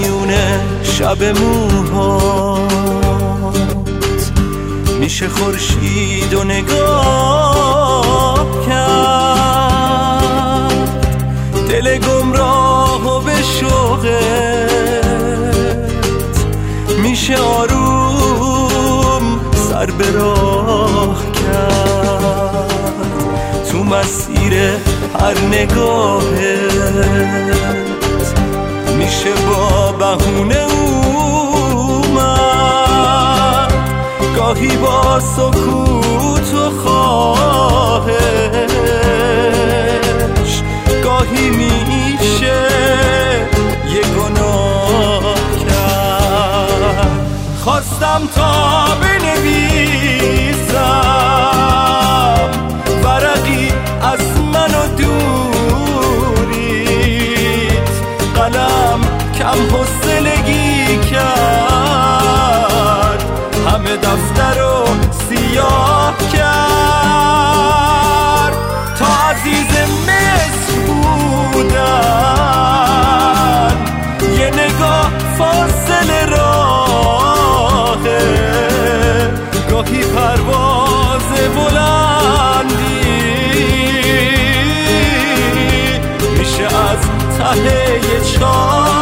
میونه شب موهات میشه خورشید و نگاه کرد، دل گمراه و به شوقت میشه آروم سر به راه کرد. تو مسیر هر نگاهت میشه با بهونه اومد، گاهی با سکوت و خواهش، گاهی میشه یه گناه کرد. خواستم تا بنویسم ورقی از من و دوریت، قلم کم حوصلگی کرد، همه دفتر رو سیاه کرد. تا عزیز مصر بودن یه نگاه فاصله راهه، گاهی پرواز بلندی میشه از ته چاه